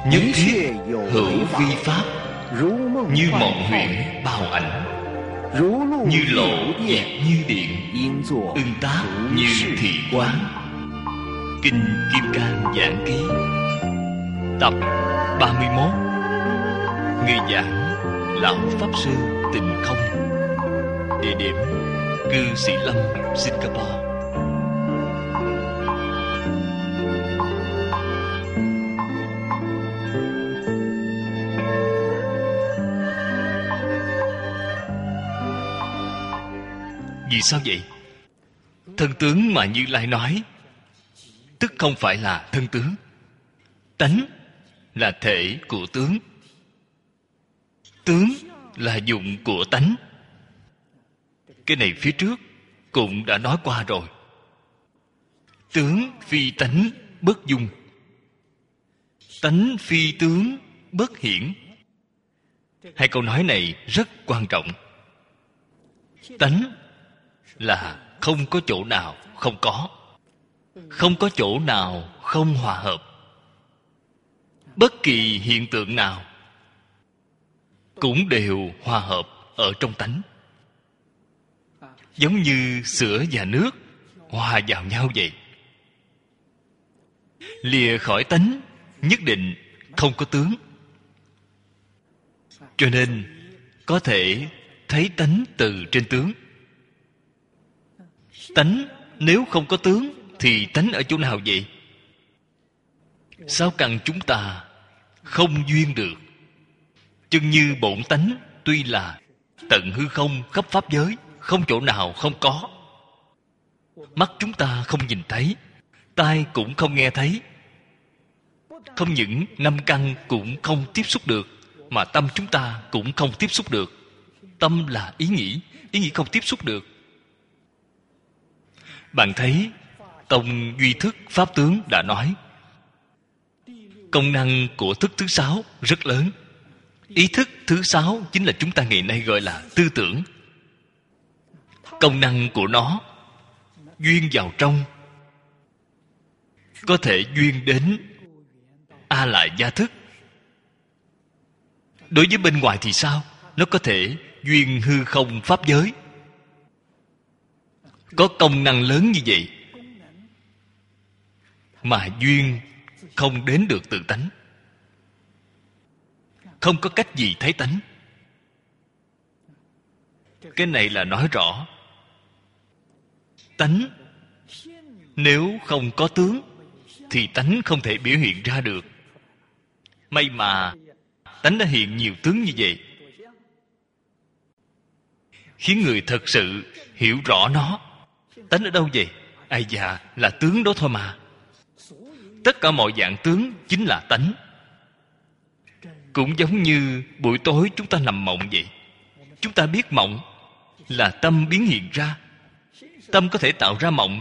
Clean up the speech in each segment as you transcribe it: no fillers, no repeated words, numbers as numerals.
nhất thiết hữu vi pháp, như mộng huyễn bào ảnh, như lộ diệt như điện, ưng tác như thị quán. Kinh Kim Cang Giảng Ký, tập 31. Người giảng Lão Pháp Sư Tịnh Không. Địa điểm Cư Sĩ Lâm, Singapore. Vì sao vậy? Thân tướng mà Như Lai nói tức không phải là thân tướng. Tánh là thể của tướng, tướng là dụng của tánh. Cái này phía trước cũng đã nói qua rồi. Tướng phi tánh bất dung, tánh phi tướng bất hiển. Hai câu nói này rất quan trọng. Tánh là không có chỗ nào không có, không có chỗ nào không hòa hợp. Bất kỳ hiện tượng nào cũng đều hòa hợp ở trong tánh. Giống như sữa và nước hòa vào nhau vậy. Lìa khỏi tánh nhất định không có tướng. Cho nên có thể thấy tánh từ trên tướng. Tánh nếu không có tướng thì tánh ở chỗ nào vậy? Sáu căn chúng ta không duyên được. Chân như bổn tánh tuy là tận hư không khắp pháp giới, không chỗ nào không có. Mắt chúng ta không nhìn thấy, tai cũng không nghe thấy. Không những năm căn cũng không tiếp xúc được, mà tâm chúng ta cũng không tiếp xúc được. Tâm là ý nghĩ không tiếp xúc được. Bạn thấy Tông Duy Thức Pháp Tướng đã nói công năng của thức thứ 6 rất lớn. Ý thức thứ 6 chính là chúng ta ngày nay gọi là tư tưởng. Công năng của nó duyên vào trong, có thể duyên đến A Lại Gia Thức. Đối với bên ngoài thì sao? Nó có thể duyên hư không pháp giới. Có công năng lớn như vậy mà duyên không đến được tự tánh, không có cách gì thấy tánh. Cái này là nói rõ tánh nếu không có tướng thì tánh không thể biểu hiện ra được. May mà tánh đã hiện nhiều tướng như vậy, khiến người thật sự hiểu rõ nó. Tánh ở đâu vậy? Ai dạ, là tướng đó thôi mà. Tất cả mọi dạng tướng chính là tánh. Cũng giống như buổi tối chúng ta nằm mộng vậy. Chúng ta biết mộng là tâm biến hiện ra. Tâm có thể tạo ra mộng.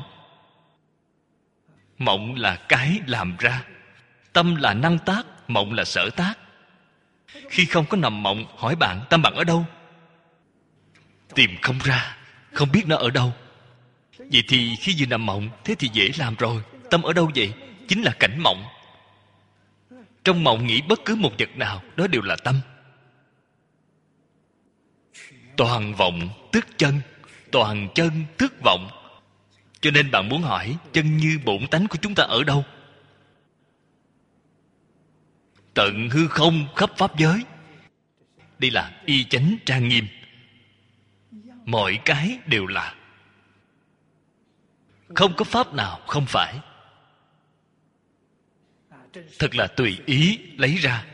Mộng là cái làm ra. Tâm là năng tác, mộng là sở tác. Khi không có nằm mộng, hỏi bạn tâm bạn ở đâu? Tìm không ra, không biết nó ở đâu. Vậy thì khi vừa nằm mộng, thế thì dễ làm rồi. Tâm ở đâu vậy? Chính là cảnh mộng. Trong mộng nghĩ bất cứ một vật nào, đó đều là tâm. Toàn vọng tức chân, toàn chân tức vọng. Cho nên bạn muốn hỏi chân như bổn tánh của chúng ta ở đâu? Tận hư không khắp pháp giới. Đây là y chánh trang nghiêm. Mọi cái đều là. Không có pháp nào không phải. Thật là tùy ý lấy ra.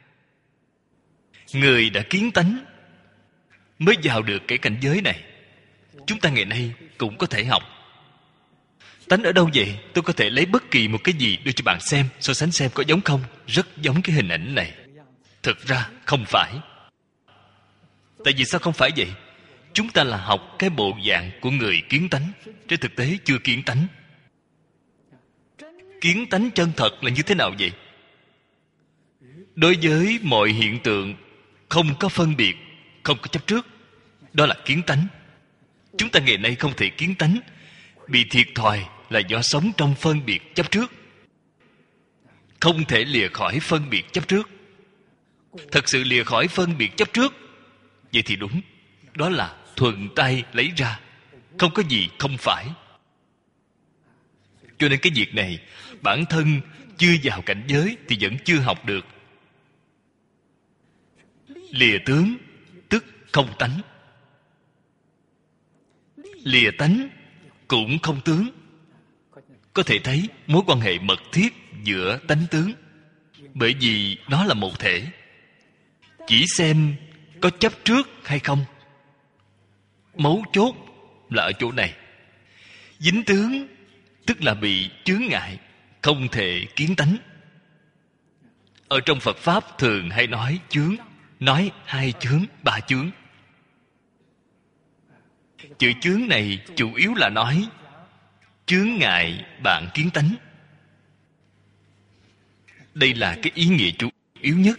Người đã kiến tánh mới vào được cái cảnh giới này. Chúng ta ngày nay cũng có thể học. Tánh ở đâu vậy? Tôi có thể lấy bất kỳ một cái gì đưa cho bạn xem, so sánh xem có giống không. Rất giống cái hình ảnh này. Thực ra không phải. Tại vì sao không phải vậy? Chúng ta là học cái bộ dạng của người kiến tánh. Trên thực tế chưa kiến tánh. Kiến tánh chân thật là như thế nào vậy? Đối với mọi hiện tượng không có phân biệt, không có chấp trước, đó là kiến tánh. Chúng ta ngày nay không thể kiến tánh. Bị thiệt thòi là do sống trong phân biệt chấp trước. không thể lìa khỏi phân biệt chấp trước. Thật sự lìa khỏi phân biệt chấp trước, vậy thì đúng, đó là thuận tay lấy ra, không có gì không phải. Cho nên cái việc này bản thân chưa vào cảnh giới thì vẫn chưa học được. Lìa tướng tức không tánh, lìa tánh cũng không tướng. Có thể thấy mối quan hệ mật thiết giữa tánh tướng, bởi vì nó là một thể. Chỉ xem có chấp trước hay không. Mấu chốt là ở chỗ này. Dính tướng tức là bị chướng ngại, không thể kiến tánh. Ở trong Phật Pháp thường hay nói chướng, nói 2 chướng, 3 chướng. Chữ chướng này chủ yếu là nói chướng ngại bạn kiến tánh. Đây là cái ý nghĩa chủ yếu nhất.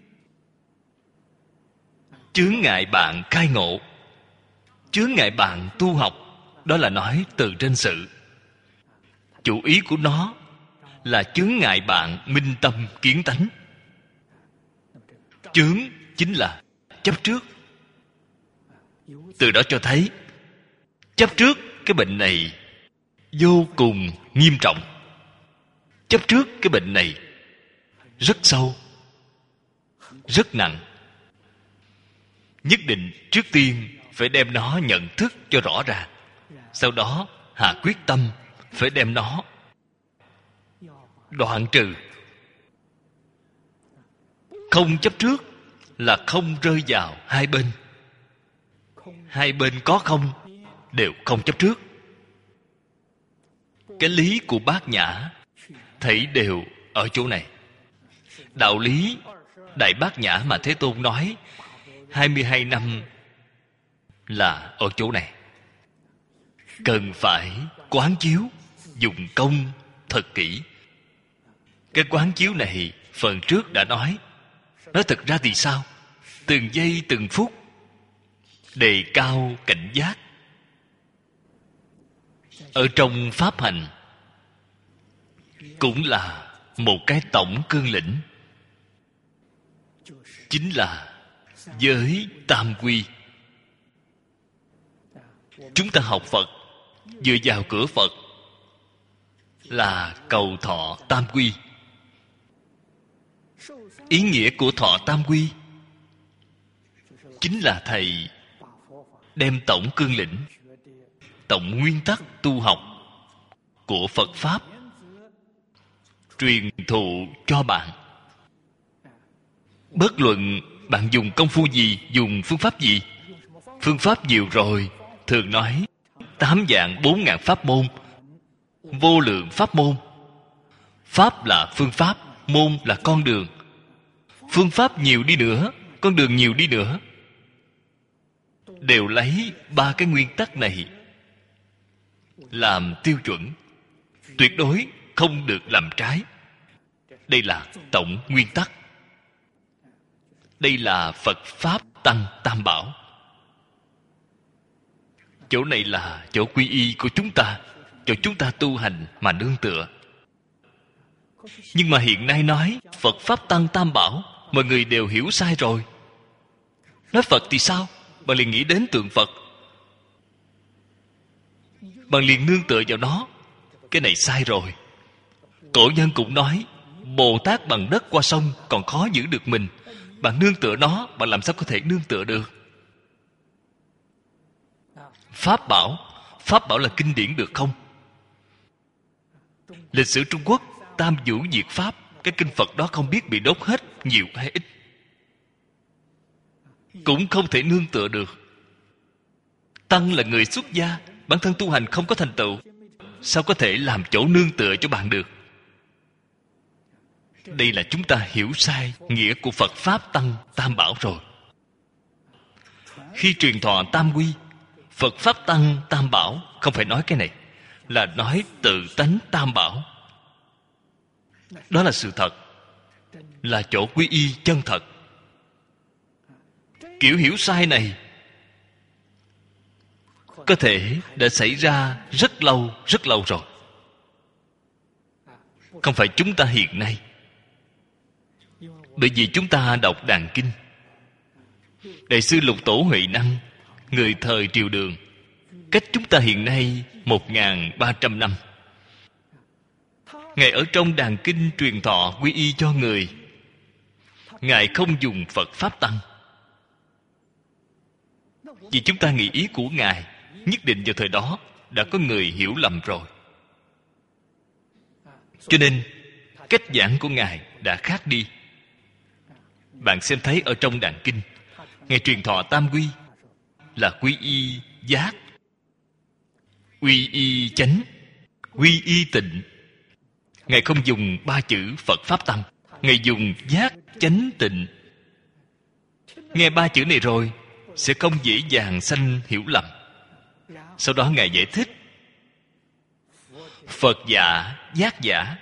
Chướng ngại bạn khai ngộ, chướng ngại bạn tu học, đó là nói từ trên sự. Chủ ý của nó là chướng ngại bạn minh tâm kiến tánh. Chướng chính là chấp trước. Từ đó cho thấy chấp trước cái bệnh này vô cùng nghiêm trọng. Chấp trước cái bệnh này rất sâu, rất nặng. Nhất định trước tiên phải đem nó nhận thức cho rõ ràng, sau đó hạ quyết tâm phải đem nó đoạn trừ. Không chấp trước là không rơi vào hai bên. Hai bên có không đều không chấp trước. Cái lý của Bát Nhã thảy đều ở chỗ này. Đạo lý Đại Bát Nhã mà Thế Tôn nói 22 năm là ở chỗ này. Cần phải quán chiếu, dùng công thật kỹ. Cái quán chiếu này phần trước đã nói. Nói thật ra thì sao? Từng giây từng phút đề cao cảnh giác. Ở trong pháp hành cũng là một cái tổng cương lĩnh, chính là giới tam quy. Chúng ta học Phật vừa vào cửa Phật là cầu thọ tam quy. Ý nghĩa của thọ tam quy chính là thầy đem tổng cương lĩnh, tổng nguyên tắc tu học của Phật Pháp truyền thụ cho bạn. Bất luận bạn dùng công phu gì, dùng phương pháp gì. Phương pháp nhiều rồi, thường nói 8 vạn 4 ngàn pháp môn, vô lượng pháp môn. Pháp là phương pháp, môn là con đường. Phương pháp nhiều đi nữa, con đường nhiều đi nữa, đều lấy 3 cái nguyên tắc này làm tiêu chuẩn, tuyệt đối không được làm trái. Đây là tổng nguyên tắc. Đây là Phật Pháp Tăng Tam Bảo. Chỗ này là chỗ quy y của chúng ta, cho chúng ta tu hành mà nương tựa. Nhưng mà hiện nay nói Phật Pháp Tăng Tam Bảo, mọi người đều hiểu sai rồi. Nói Phật thì sao? Bạn liền nghĩ đến tượng Phật, bạn liền nương tựa vào nó. Cái này sai rồi. Cổ nhân cũng nói Bồ Tát bằng đất qua sông còn khó giữ được mình. Bạn nương tựa nó, bạn làm sao có thể nương tựa được? Pháp bảo, Pháp bảo là kinh điển được không? Lịch sử Trung Quốc Tam Vũ Diệt Pháp, cái kinh Phật đó không biết bị đốt hết nhiều hay ít, cũng không thể nương tựa được. Tăng là người xuất gia, bản thân tu hành không có thành tựu, sao có thể làm chỗ nương tựa cho bạn được? Đây là chúng ta hiểu sai nghĩa của Phật Pháp Tăng Tam Bảo rồi. Khi truyền thọ tam quy, Phật Pháp Tăng Tam Bảo không phải nói cái này, là nói tự tánh Tam Bảo. Đó là sự thật, là chỗ quy y chân thật. Kiểu hiểu sai này có thể đã xảy ra rất lâu rồi. Không phải chúng ta hiện nay, Bởi vì chúng ta đọc Đàn Kinh. Đại sư Lục Tổ Huệ Năng, người thời Triều Đường, cách chúng ta hiện nay 1.300 năm. Ngài ở trong Đàn Kinh truyền thọ quy y cho người. Ngài không dùng Phật Pháp Tăng. Vì chúng ta nghĩ ý của Ngài, nhất định vào thời đó đã có người hiểu lầm rồi. Cho nên cách giảng của Ngài đã khác đi. Bạn xem thấy ở trong Đàn Kinh, Ngài truyền thọ tam quy là quy y giác, quy y chánh, quy y tịnh. Ngài không dùng ba chữ Phật Pháp Tăng, Ngài dùng giác, chánh, tịnh. Nghe ba chữ này rồi sẽ không dễ dàng sanh hiểu lầm. Sau đó Ngài giải thích: Phật giả, giác giả.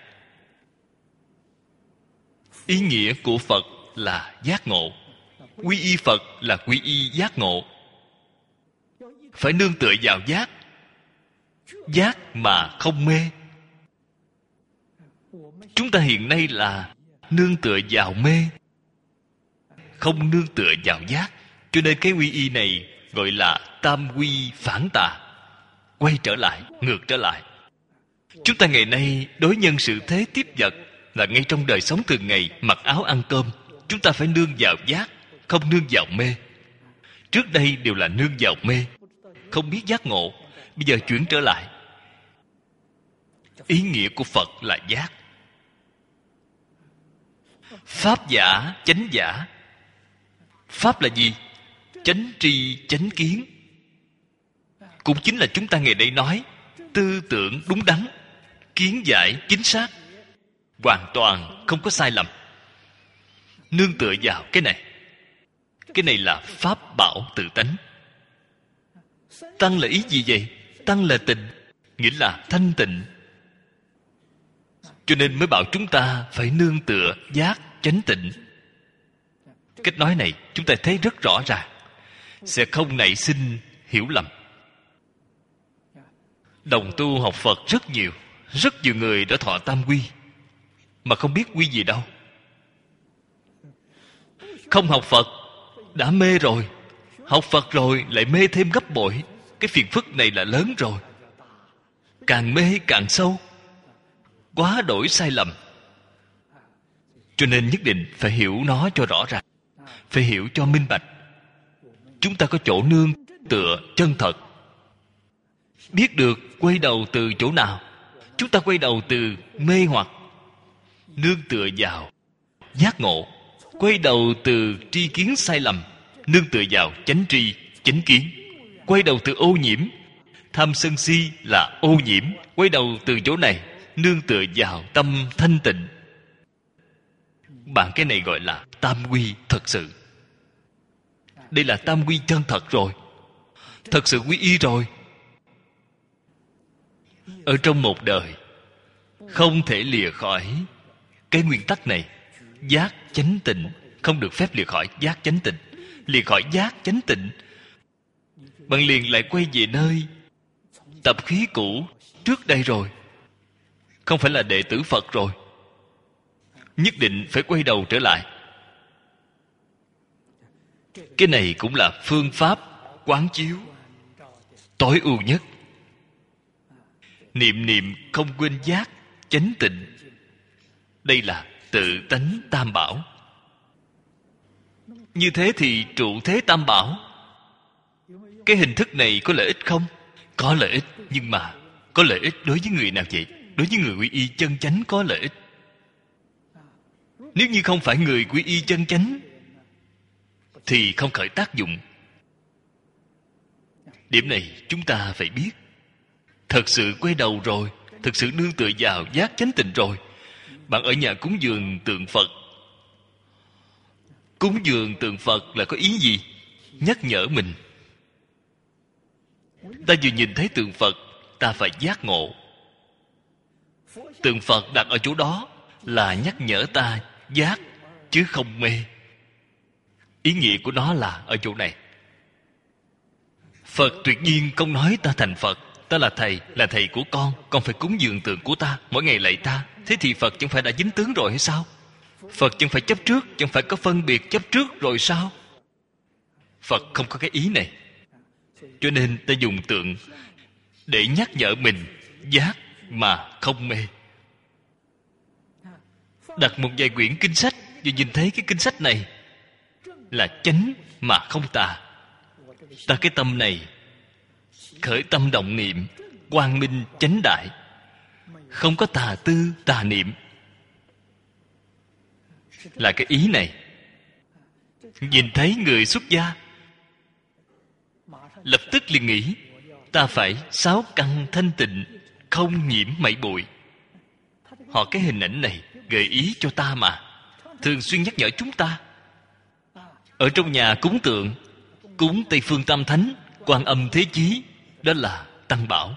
Ý nghĩa của Phật là giác ngộ. Quy y Phật là quy y giác ngộ. Phải nương tựa vào giác. Giác mà không mê. Chúng ta hiện nay là nương tựa vào mê, không nương tựa vào giác. Cho nên cái quy y này gọi là tam quy phản tà. Quay trở lại, ngược trở lại. Chúng ta ngày nay đối nhân sự thế tiếp vật là ngay trong đời sống thường ngày, mặc áo ăn cơm, chúng ta phải nương vào giác, không nương vào mê. Trước đây đều là nương vào mê, không biết giác ngộ. Bây giờ chuyển trở lại. Ý nghĩa của Phật là giác. Pháp giả, chánh giả. Pháp là gì? Chánh tri, chánh kiến. Cũng chính là chúng ta ngày nay nói tư tưởng đúng đắn, kiến giải chính xác, hoàn toàn không có sai lầm. Nương tựa vào cái này. Cái này là pháp bảo tự tánh. Tăng là ý gì vậy? Tăng là tịnh, nghĩa là thanh tịnh. Cho nên mới bảo chúng ta phải nương tựa giác, chánh, tịnh. Cách nói này chúng ta thấy rất rõ ràng, sẽ không nảy sinh hiểu lầm. Đồng tu học Phật rất nhiều. Rất nhiều người đã thọ tam quy mà không biết quy gì đâu. Không học Phật đã mê rồi, học Phật rồi lại mê thêm gấp bội. Cái phiền phức này là lớn rồi. Càng mê càng sâu, quá đổi sai lầm. Cho nên nhất định phải hiểu nó cho rõ ràng, phải hiểu cho minh bạch. Chúng ta có chỗ nương tựa chân thật. Biết được quay đầu từ chỗ nào. Chúng ta quay đầu từ mê hoặc, nương tựa vào giác ngộ. Quay đầu từ tri kiến sai lầm, nương tựa vào chánh tri, chánh kiến. Quay đầu từ ô nhiễm, tham sân si là ô nhiễm. Quay đầu từ chỗ này, nương tựa vào tâm thanh tịnh. Bạn cái này gọi là tam quy thật sự. Đây là tam quy chân thật rồi, thật sự quy y rồi. Ở trong một đời không thể lìa khỏi cái nguyên tắc này. Giác chánh tịnh, không được phép lìa khỏi giác chánh tịnh. Lìa khỏi giác chánh tịnh, bạn liền lại quay về nơi tập khí cũ trước đây rồi. Không phải là đệ tử Phật rồi. Nhất định phải quay đầu trở lại. Cái này cũng là phương pháp quán chiếu tối ưu nhất. Niệm niệm không quên giác chánh tịnh. Đây là tự tánh tam bảo. Như thế thì trụ thế tam bảo. Cái hình thức này có lợi ích không? Có lợi ích. Nhưng mà có lợi ích đối với người nào vậy? Đối với người quy y chân chánh có lợi ích. Nếu như không phải người quy y chân chánh thì không khởi tác dụng. Điểm này chúng ta phải biết. Thật sự quay đầu rồi, thật sự nương tựa vào giác chánh tịnh rồi. Bạn ở nhà cúng dường tượng Phật. Cúng dường tượng Phật là có ý gì? Nhắc nhở mình. Ta vừa nhìn thấy tượng Phật, ta phải giác ngộ. Tượng Phật đặt ở chỗ đó là nhắc nhở ta giác, chứ không mê. Ý nghĩa của nó là ở chỗ này. Phật tuyệt nhiên không nói ta thành Phật. Ta là thầy của con phải cúng dường tượng của ta, mỗi ngày lạy ta. Thế thì Phật chẳng phải đã dính tướng rồi hay sao? Phật chẳng phải chấp trước, chẳng phải có phân biệt chấp trước rồi sao? Phật không có cái ý này. Cho nên ta dùng tượng để nhắc nhở mình giác mà không mê. Đặt một vài quyển kinh sách và nhìn thấy cái kinh sách này là chánh mà không tà. Ta cái tâm này khởi tâm động niệm quang minh chánh đại, không có tà tư tà niệm, là cái ý này. Nhìn thấy người xuất gia, lập tức liền nghĩ ta phải sáu căn thanh tịnh, không nhiễm mảy bụi. Họ cái hình ảnh này gợi ý cho ta mà, thường xuyên nhắc nhở chúng ta. Ở trong nhà cúng tượng, cúng Tây Phương Tam Thánh, Quan Âm Thế Chí, đó là tăng bảo.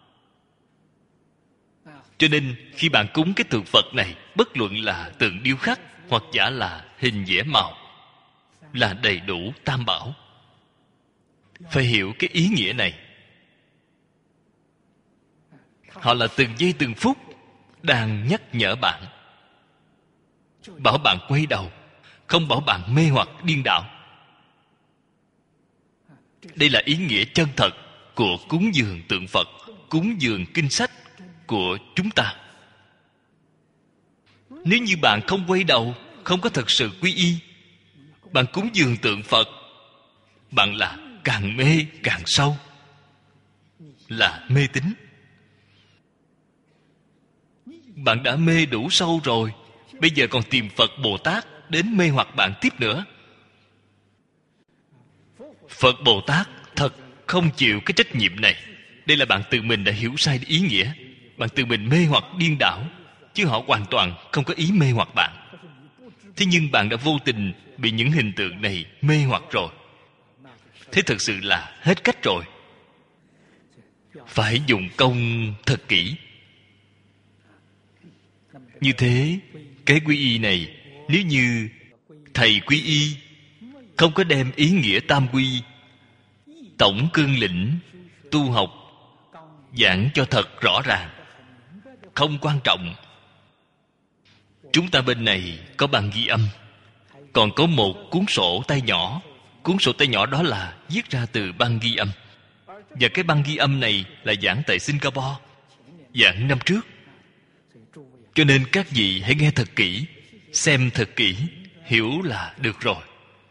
Cho nên khi bạn cúng cái tượng Phật này, bất luận là tượng điêu khắc hoặc giả là hình vẽ màu, là đầy đủ tam bảo. Phải hiểu cái ý nghĩa này. Họ là từng giây từng phút đang nhắc nhở bạn, bảo bạn quay đầu, không bảo bạn mê hoặc điên đảo. Đây là ý nghĩa chân thật của cúng dường tượng Phật, cúng dường kinh sách của chúng ta. Nếu như bạn không quay đầu, không có thật sự quy y, bạn cúng dường tượng Phật, bạn là càng mê càng sâu, là mê tín. Bạn đã mê đủ sâu rồi, bây giờ còn tìm Phật Bồ Tát đến mê hoặc bạn tiếp nữa. Phật Bồ Tát thật không chịu cái trách nhiệm này. Đây là bạn tự mình đã hiểu sai ý nghĩa. Bạn tự mình mê hoặc điên đảo, chứ họ hoàn toàn không có ý mê hoặc bạn. Thế nhưng bạn đã vô tình bị những hình tượng này mê hoặc rồi. Thế thực sự là hết cách rồi. Phải dùng công thật kỹ. Như thế, cái quy y này, nếu như thầy quy y không có đem ý nghĩa tam quy, tổng cương lĩnh, tu học giảng cho thật rõ ràng, không quan trọng. Chúng ta bên này có băng ghi âm, còn có một cuốn sổ tay nhỏ. Cuốn sổ tay nhỏ đó là viết ra từ băng ghi âm. Và cái băng ghi âm này là giảng tại Singapore, giảng năm trước. Cho nên các vị hãy nghe thật kỹ, xem thật kỹ, hiểu là được rồi.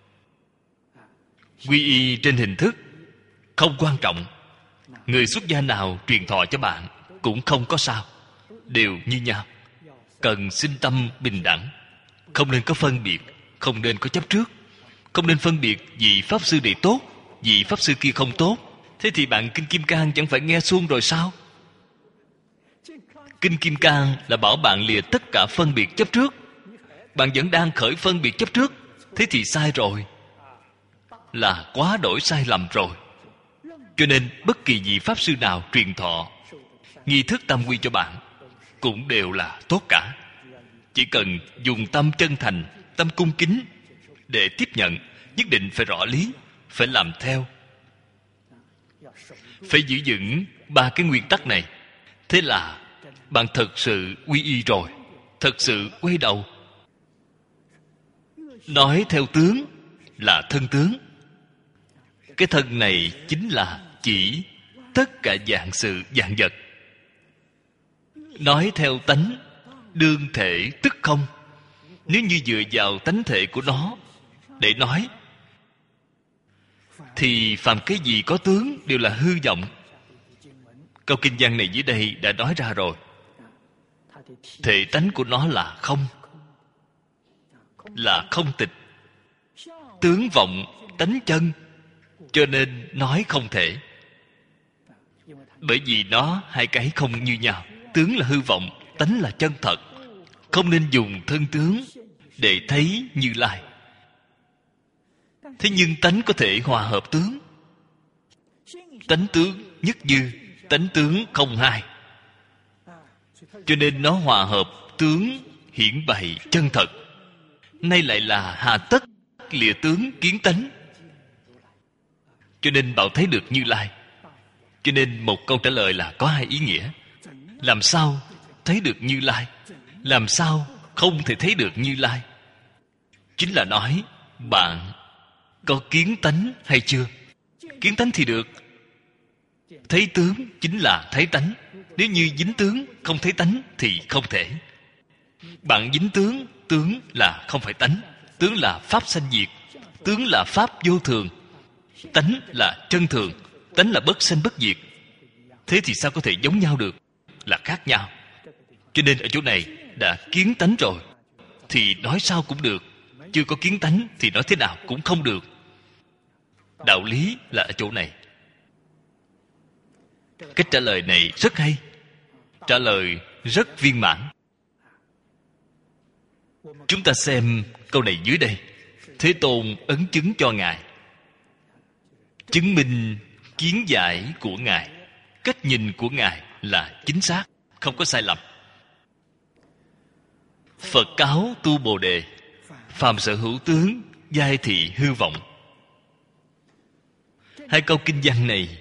Quy y trên hình thức không quan trọng. Người xuất gia nào truyền thọ cho bạn cũng không có sao, đều như nhau. Cần sinh tâm bình đẳng, không nên có phân biệt, không nên có chấp trước, không nên phân biệt vị pháp sư này tốt, vị pháp sư kia không tốt. Thế thì bạn Kinh Kim Cang chẳng phải nghe suông rồi sao? Kinh Kim Cang là bảo bạn lìa tất cả phân biệt chấp trước. Bạn vẫn đang khởi phân biệt chấp trước, thế thì sai rồi, là quá đổi sai lầm rồi. Cho nên bất kỳ vị pháp sư nào truyền thọ nghi thức tam quy cho bạn cũng đều là tốt cả. Chỉ cần dùng tâm chân thành, tâm cung kính để tiếp nhận, nhất định phải rõ lý, phải làm theo, phải giữ vững ba cái nguyên tắc này. Thế là bạn thật sự quy y rồi, thật sự quay đầu. Nói theo tướng là thân tướng. Cái thân này chính là chỉ tất cả vạn sự vạn vật. Nói theo tánh, đương thể tức không. Nếu như dựa vào tánh thể của nó để nói, thì phàm cái gì có tướng đều là hư vọng. Câu kinh văn này dưới đây đã nói ra rồi. Thể tánh của nó là không, là không tịch. Tướng vọng, tánh chân, cho nên nói không thể. Bởi vì nó hai cái không như nhau. Tướng là hư vọng, tánh là chân thật. Không nên dùng thân tướng để thấy Như Lai. Thế nhưng tánh có thể hòa hợp tướng. Tánh tướng nhất như, tánh tướng không hai. Cho nên nó hòa hợp tướng hiển bày chân thật. Nay lại là hà tất lìa tướng kiến tánh. Cho nên bảo thấy được Như Lai. Cho nên một câu trả lời là có hai ý nghĩa. Làm sao thấy được Như Lai? Làm sao không thể thấy được Như Lai. Chính là nói bạn có kiến tánh hay chưa? Kiến tánh thì được. Thấy tướng chính là thấy tánh. Nếu như dính tướng không thấy tánh thì không thể. Bạn dính tướng, tướng là không phải tánh. Tướng là pháp sanh diệt. Tướng là pháp vô thường. Tánh là chân thường. Tánh là bất sanh bất diệt. Thế thì sao có thể giống nhau được? Là khác nhau. Cho nên ở chỗ này đã kiến tánh rồi thì nói sao cũng được. Chưa có kiến tánh thì nói thế nào cũng không được. Đạo lý là ở chỗ này. Cách trả lời này rất hay. Trả lời rất viên mãn. Chúng ta xem câu này dưới đây. Thế Tôn ấn chứng cho Ngài, chứng minh kiến giải của Ngài, cách nhìn của Ngài là chính xác, không có sai lầm. Phật cáo tu Bồ Đề, phàm sở hữu tướng, giai thị hư vọng. Hai câu kinh văn này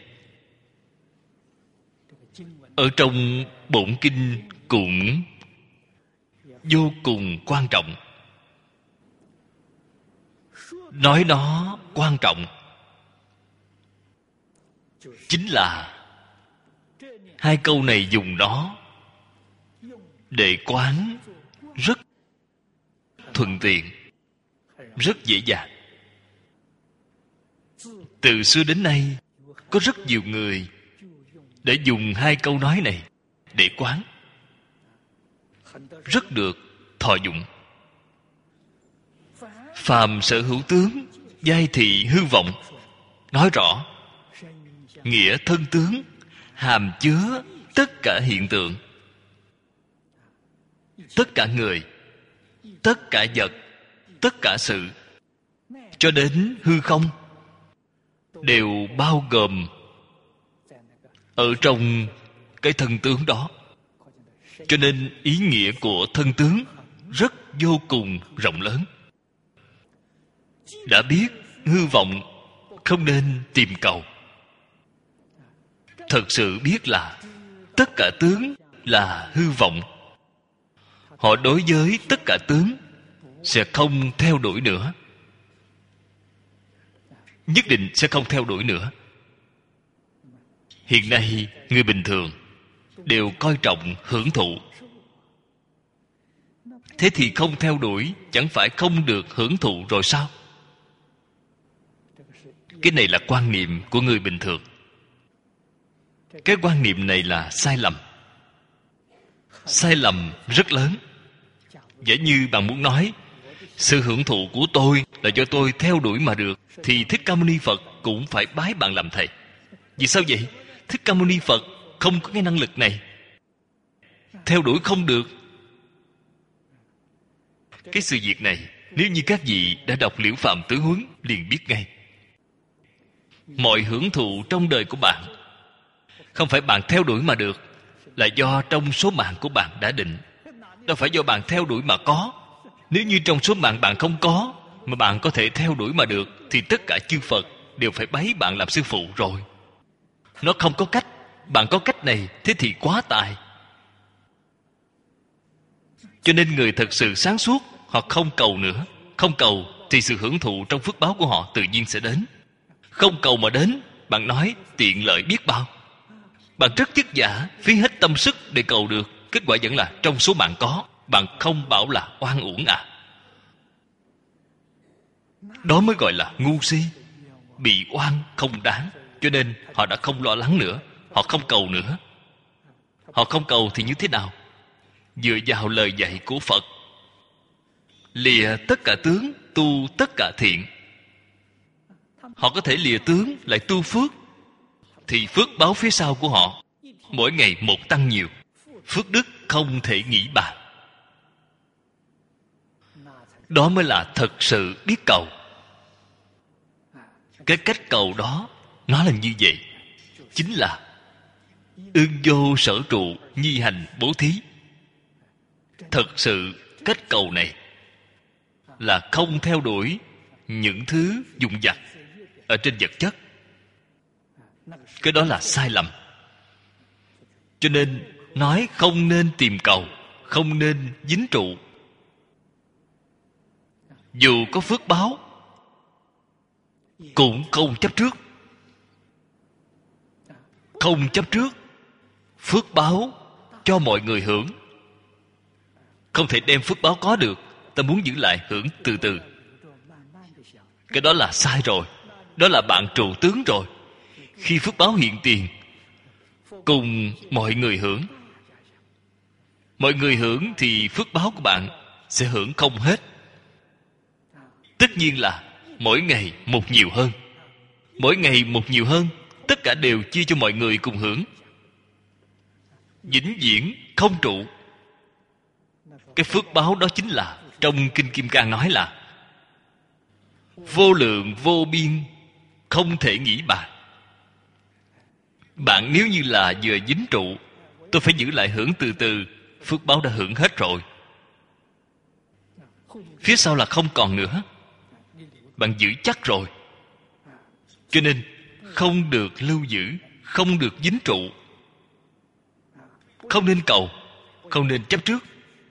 ở trong bổn kinh cũng vô cùng quan trọng. Nói nó quan trọng chính là hai câu này dùng nó để quán rất thuận tiện, rất dễ dàng. Từ xưa đến nay có rất nhiều người đã dùng hai câu nói này để quán, rất được thọ dụng. Phàm sở hữu tướng, giai thị hư vọng. Nói rõ nghĩa thân tướng hàm chứa tất cả hiện tượng, tất cả người, tất cả vật, tất cả sự, cho đến hư không, đều bao gồm ở trong cái thân tướng đó. Cho nên ý nghĩa của thân tướng rất vô cùng rộng lớn. Đã biết hư vọng không nên tìm cầu. Thật sự biết là tất cả tướng là hư vọng. Họ đối với tất cả tướng sẽ không theo đuổi nữa. Nhất định sẽ không theo đuổi nữa. Hiện nay người bình thường đều coi trọng hưởng thụ. Thế thì không theo đuổi chẳng phải không được hưởng thụ rồi sao? Cái này là quan niệm của người bình thường. Cái quan niệm này là sai lầm. Sai lầm rất lớn. Giả như bạn muốn nói sự hưởng thụ của tôi là do tôi theo đuổi mà được, thì Thích Ca Mâu Ni Phật cũng phải bái bạn làm thầy. Vì sao vậy? Thích Ca Mâu Ni Phật không có cái năng lực này, theo đuổi không được. Cái sự việc này nếu như các vị đã đọc Liễu Phạm Tứ Huấn liền biết ngay. Mọi hưởng thụ trong đời của bạn không phải bạn theo đuổi mà được, là do trong số mạng của bạn đã định. Đâu phải do bạn theo đuổi mà có. Nếu như trong số mạng bạn không có, mà bạn có thể theo đuổi mà được, thì tất cả chư Phật đều phải bái bạn làm sư phụ rồi. Nó không có cách. Bạn có cách này, thế thì quá tài. Cho nên người thật sự sáng suốt, họ không cầu nữa. Không cầu thì sự hưởng thụ trong phước báo của họ tự nhiên sẽ đến. Không cầu mà đến, bạn nói tiện lợi biết bao. Bạn rất vất vả, phí hết tâm sức để cầu được, kết quả vẫn là trong số bạn có. Bạn không bảo là oan uổng à? Đó mới gọi là ngu si. Bị oan không đáng. Cho nên họ đã không lo lắng nữa. Họ không cầu nữa. Họ không cầu thì như thế nào? Dựa vào lời dạy của Phật, lìa tất cả tướng, tu tất cả thiện. Họ có thể lìa tướng lại tu phước, thì phước báo phía sau của họ mỗi ngày một tăng nhiều. Phước đức không thể nghĩ bàn. Đó mới là thật sự biết cầu. Cái cách cầu đó nó là như vậy. Chính là ương vô sở trụ, nhi hành bố thí. Thật sự cách cầu này là không theo đuổi những thứ dụng vặt ở trên vật chất. Cái đó là sai lầm. Cho nên nói không nên tìm cầu, không nên dính trụ. dù có phước báo cũng không chấp trước. Không chấp trước phước báo cho mọi người hưởng. Không thể đem phước báo có được, ta muốn giữ lại hưởng từ từ. Cái đó là sai rồi. Đó là bạn trụ tướng rồi. Khi phước báo hiện tiền, cùng mọi người hưởng. Mọi người hưởng thì phước báo của bạn sẽ hưởng không hết. Tất nhiên là mỗi ngày một nhiều hơn. Mỗi ngày một nhiều hơn, tất cả đều chia cho mọi người cùng hưởng. Vĩnh viễn không trụ. Cái phước báo đó chính là trong Kinh Kim Cang nói là vô lượng vô biên, không thể nghĩ bàn. Bạn nếu như là vừa dính trụ, tôi phải giữ lại hưởng từ từ, phước báo đã hưởng hết rồi. Phía sau là không còn nữa. Bạn giữ chắc rồi. Cho nên không được lưu giữ, không được dính trụ. Không nên cầu, không nên chấp trước.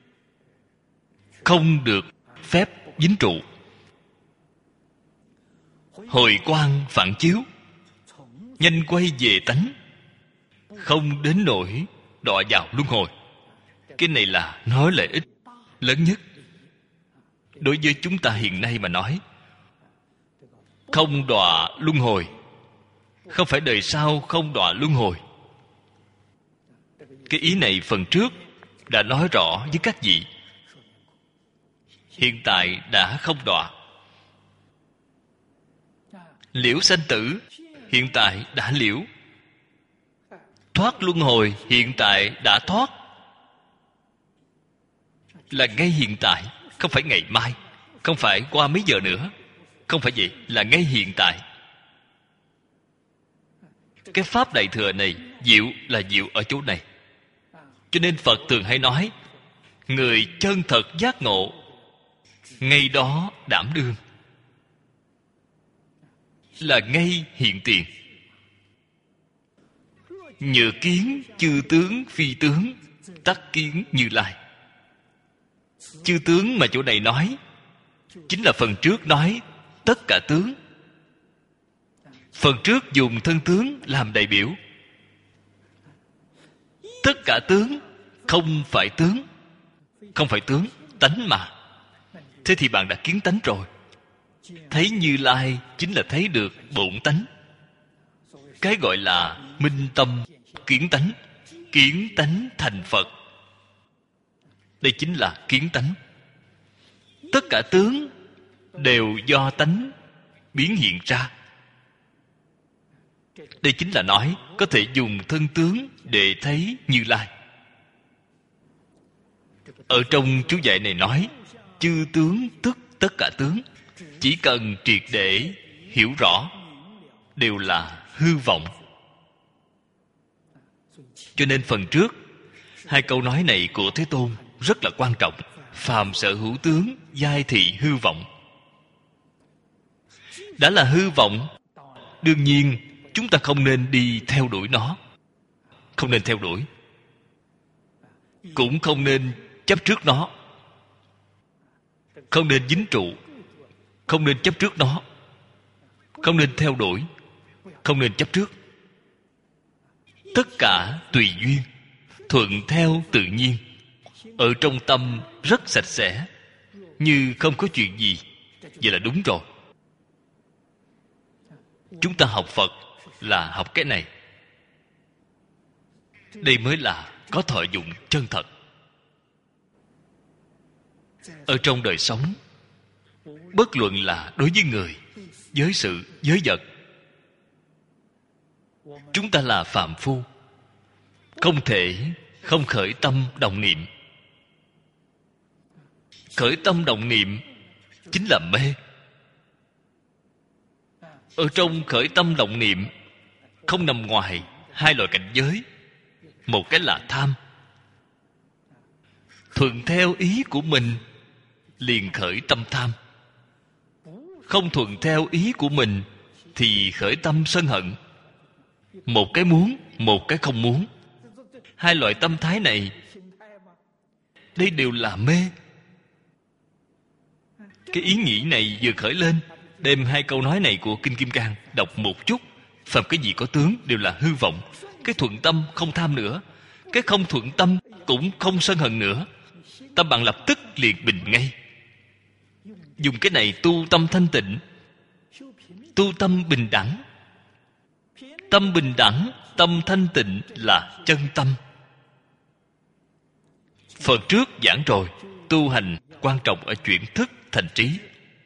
Không được phép dính trụ. Hồi quang phản chiếu, nhanh quay về tánh, không đến nỗi đọa vào luân hồi. Cái này là nói lợi ích lớn nhất. Đối với chúng ta hiện nay mà nói, không đọa luân hồi, không phải đời sau không đọa luân hồi. Cái ý này phần trước đã nói rõ với các vị. Hiện tại đã không đọa. Liễu sanh tử, hiện tại đã liễu. Thoát luân hồi, hiện tại đã thoát. Là ngay hiện tại, không phải ngày mai, không phải qua mấy giờ nữa. Không phải vậy, là ngay hiện tại. Cái pháp Đại Thừa này diệu là diệu ở chỗ này. Cho nên Phật thường hay nói, người chân thật giác ngộ, ngay đó đảm đương. Là ngay hiện tiền. Nhựa kiến chư tướng phi tướng, tắc kiến Như Lai. Chư tướng mà chỗ này nói chính là phần trước nói tất cả tướng. Phần trước dùng thân tướng làm đại biểu. Tất cả tướng không phải tướng. Không phải tướng, tánh mà. Thế thì bạn đã kiến tánh rồi. Thấy Như Lai chính là thấy được bổn tánh. Cái gọi là minh tâm kiến tánh. Kiến tánh thành Phật. Đây chính là kiến tánh. Tất cả tướng đều do tánh biến hiện ra. Đây chính là nói có thể dùng thân tướng để thấy Như Lai. Ở trong chú giải này nói chư tướng tức tất cả tướng. Chỉ cần triệt để hiểu rõ, đều là hư vọng. Cho nên phần trước, hai câu nói này của Thế Tôn rất là quan trọng. Phàm sở hữu tướng, giai thị hư vọng. Đã là hư vọng, đương nhiên chúng ta không nên đi theo đuổi nó. Không nên theo đuổi. Cũng không nên chấp trước nó. Không nên dính trụ. Không nên chấp trước nó. Không nên theo đuổi. Không nên chấp trước. Tất cả tùy duyên, thuận theo tự nhiên. Ở trong tâm rất sạch sẽ, như không có chuyện gì. Vậy là đúng rồi. Chúng ta học Phật là học cái này. Đây mới là có thọ dụng chân thật. Ở trong đời sống, bất luận là đối với người, với sự, với vật, chúng ta là phàm phu, không thể không khởi tâm động niệm. Khởi tâm động niệm chính là mê. Ở trong khởi tâm động niệm không nằm ngoài hai loại cảnh giới. Một cái là tham. Thuận theo ý của mình liền khởi tâm tham. Không thuận theo ý của mình thì khởi tâm sân hận. Một cái muốn, một cái không muốn. Hai loại tâm thái này, đây đều là mê. Cái ý nghĩ này vừa khởi lên, đem hai câu nói này của Kinh Kim Cang đọc một chút. Phàm cái gì có tướng đều là hư vọng. Cái thuận tâm không tham nữa, cái không thuận tâm cũng không sân hận nữa. Tâm bạn lập tức liền bình ngay. Dùng cái này tu tâm thanh tịnh, tu tâm bình đẳng. Tâm bình đẳng, tâm thanh tịnh là chân tâm. Phần trước giảng rồi, tu hành quan trọng ở chuyển thức thành trí.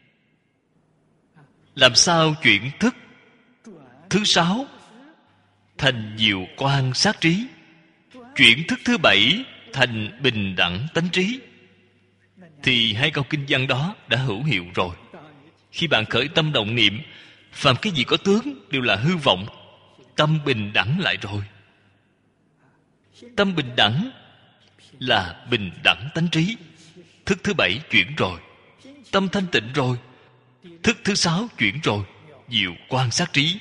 Làm sao chuyển thức thứ 6 thành diệu quan sát trí, chuyển thức thứ 7 thành bình đẳng tánh trí, thì hai câu kinh văn đó đã hữu hiệu rồi. Khi bạn khởi tâm động niệm, phàm cái gì có tướng đều là hư vọng, tâm bình đẳng lại rồi. Tâm bình đẳng là bình đẳng tánh trí. Thức thứ 7 chuyển rồi, tâm thanh tịnh rồi. Thức thứ 6 chuyển rồi, diệu quan sát trí.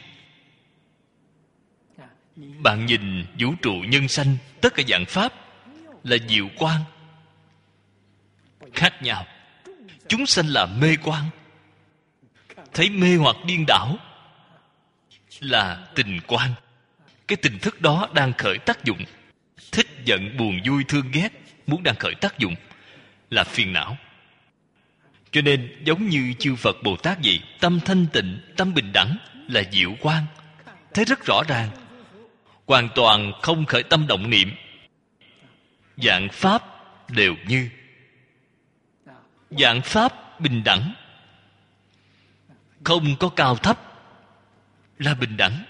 Bạn nhìn vũ trụ nhân sanh, tất cả dạng pháp là diệu quan. Khác nhau. Chúng sanh là mê quan, thấy mê hoặc điên đảo là tình quan. Cái tình thức đó đang khởi tác dụng. Thích giận buồn vui thương ghét muốn đang khởi tác dụng là phiền não. Cho nên giống như chư Phật Bồ Tát vậy, tâm thanh tịnh, tâm bình đẳng là diệu quan. Thấy rất rõ ràng, hoàn toàn không khởi tâm động niệm. Dạng pháp đều như, dạng pháp bình đẳng, không có cao thấp, là bình đẳng.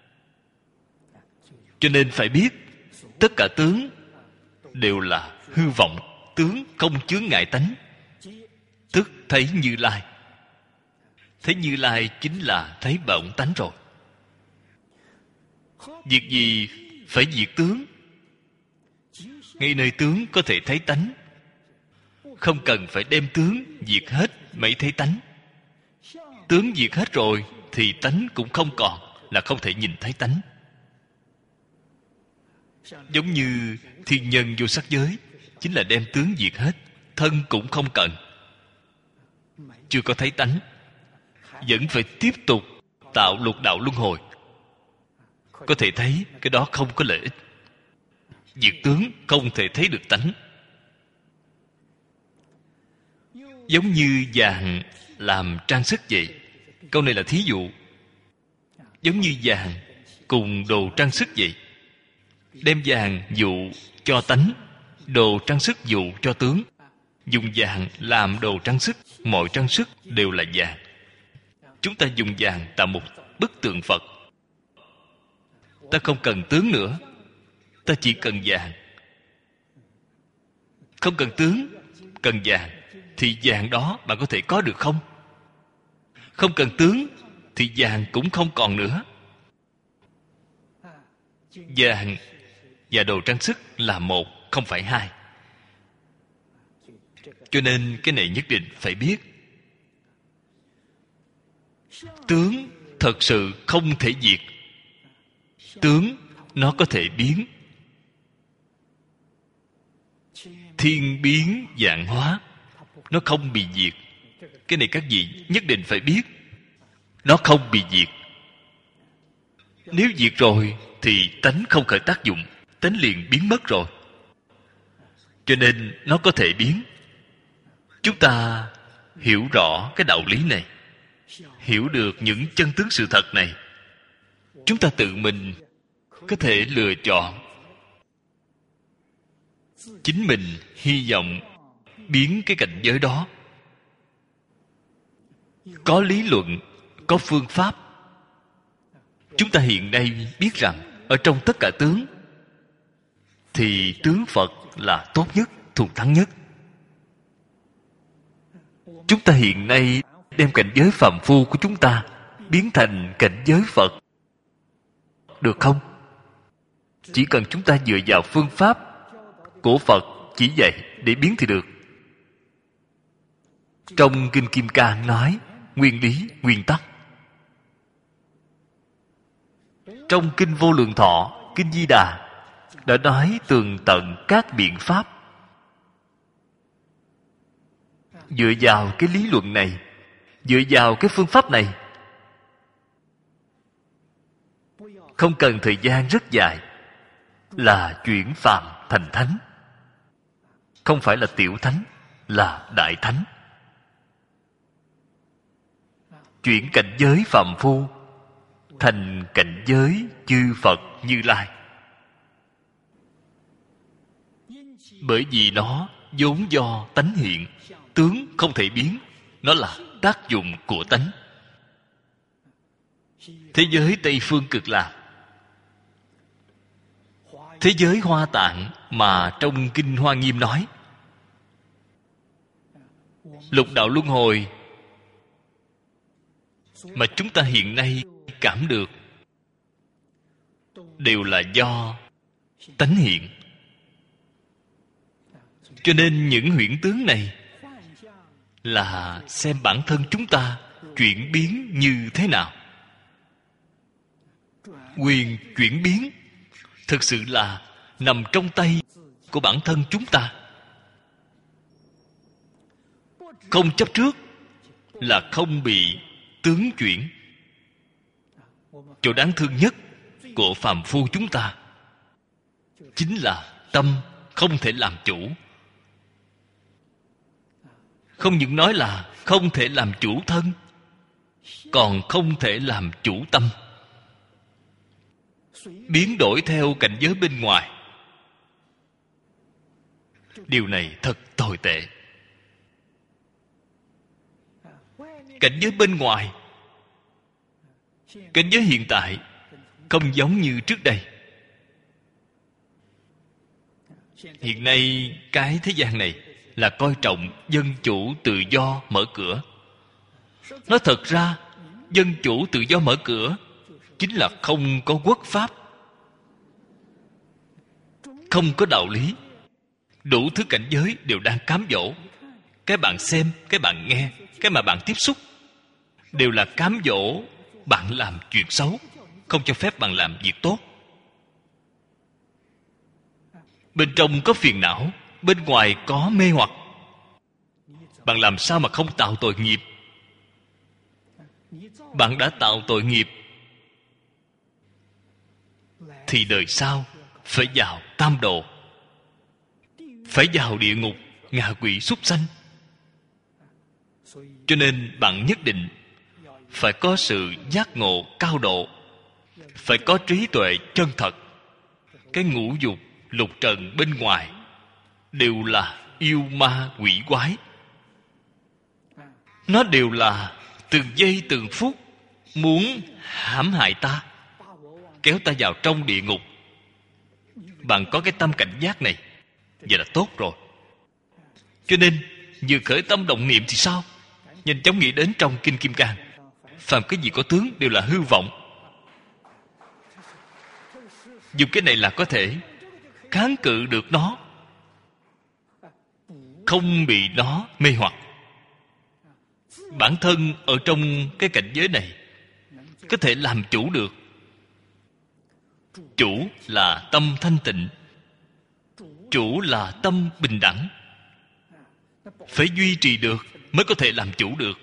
Cho nên phải biết tất cả tướng đều là hư vọng, tướng không chướng ngại tánh, tức thấy Như Lai. Thấy Như Lai chính là thấy bổn tánh rồi. Việc gì phải diệt tướng? Ngay nơi tướng có thể thấy tánh, không cần phải đem tướng diệt hết mới thấy tánh. Tướng diệt hết rồi thì tánh cũng không còn, là không thể nhìn thấy tánh. Giống như thiên nhân vô sắc giới, chính là đem tướng diệt hết, thân cũng không cần, chưa có thấy tánh, vẫn phải tiếp tục tạo lục đạo luân hồi. Có thể thấy cái đó không có lợi ích. Diệt tướng không thể thấy được tánh. Giống như vàng làm trang sức vậy. Câu này là thí dụ. Giống như vàng cùng đồ trang sức vậy. Đem vàng dụ cho tánh, đồ trang sức dụ cho tướng. Dùng vàng làm đồ trang sức, mọi trang sức đều là vàng. Chúng ta dùng vàng tạo một bức tượng Phật. Ta không cần tướng nữa, ta chỉ cần vàng. Không cần tướng, cần vàng, thì vàng đó bạn có thể có được không? Không cần tướng thì vàng cũng không còn nữa. Vàng và đồ trang sức là một, không phải hai. Cho nên cái này nhất định phải biết. Tướng thật sự không thể diệt. Tướng nó có thể biến. Thiên biến vạn hóa, nó không bị diệt. Cái này các vị nhất định phải biết. Nó không bị diệt. Nếu diệt rồi thì tánh không khởi tác dụng, tánh liền biến mất rồi. Cho nên nó có thể biến. Chúng ta hiểu rõ cái đạo lý này, hiểu được những chân tướng sự thật này, chúng ta tự mình có thể lựa chọn. Chính mình hy vọng biến cái cảnh giới đó. Có lý luận, có phương pháp. Chúng ta hiện nay biết rằng ở trong tất cả tướng thì tướng Phật là tốt nhất, thù thắng nhất. Chúng ta hiện nay đem cảnh giới phàm phu của chúng ta biến thành cảnh giới Phật, được không? Chỉ cần chúng ta dựa vào phương pháp của Phật chỉ dạy để biến thì được. Trong Kinh Kim Cang nói nguyên lý, nguyên tắc. Trong Kinh Vô Lượng Thọ, Kinh Di Đà đã nói tường tận các biện pháp. dựa vào cái lý luận này, dựa vào cái phương pháp này, không cần thời gian rất dài là chuyển phàm thành thánh. Không phải là tiểu thánh, là đại thánh. Chuyển cảnh giới phàm phu thành cảnh giới chư Phật Như Lai. Bởi vì nó vốn do tánh hiện, tướng không thể biến. Nó là tác dụng của tánh. Thế giới Tây Phương Cực Lạc, thế giới Hoa Tạng mà trong Kinh Hoa Nghiêm nói, lục đạo luân hồi mà chúng ta hiện nay cảm được đều là do tánh hiện. Cho nên những huyễn tướng này là xem bản thân chúng ta chuyển biến như thế nào. Quyền chuyển biến thực sự là nằm trong tay của bản thân chúng ta. Không chấp trước là không bị tướng chuyển. Chỗ đáng thương nhất của phàm phu chúng ta chính là tâm không thể làm chủ. Không những nói là không thể làm chủ thân, còn không thể làm chủ tâm. Biến đổi theo cảnh giới bên ngoài. Điều này thật tồi tệ. Cảnh giới bên ngoài, cảnh giới hiện tại không giống như trước đây. Hiện nay cái thế gian này là coi trọng dân chủ tự do mở cửa. Nói thật ra, dân chủ tự do mở cửa chính là không có quốc pháp, không có đạo lý. Đủ thứ cảnh giới đều đang cám dỗ. Cái bạn xem, cái bạn nghe, cái mà bạn tiếp xúc đều là cám dỗ bạn làm chuyện xấu, không cho phép bạn làm việc tốt. Bên trong có phiền não, bên ngoài có mê hoặc. Bạn làm sao mà không tạo tội nghiệp? Bạn đã tạo tội nghiệp thì đời sau phải vào tam độ, phải vào địa ngục, ngạ quỷ súc sanh. Cho nên bạn nhất định phải có sự giác ngộ cao độ, phải có trí tuệ chân thật. Cái ngũ dục lục trần bên ngoài đều là yêu ma quỷ quái. Nó đều là từng giây từng phút muốn hãm hại ta, kéo ta vào trong địa ngục. Bạn có cái tâm cảnh giác này, vậy là tốt rồi. Cho nên vừa khởi tâm động niệm thì sao? Nhanh chóng nghĩ đến trong Kinh Kim Cang, phàm cái gì có tướng đều là hư vọng. Dùng cái này là có thể kháng cự được nó, không bị nó mê hoặc. Bản thân ở trong cái cảnh giới này có thể làm chủ được. Chủ là tâm thanh tịnh, chủ là tâm bình đẳng. Phải duy trì được mới có thể làm chủ được.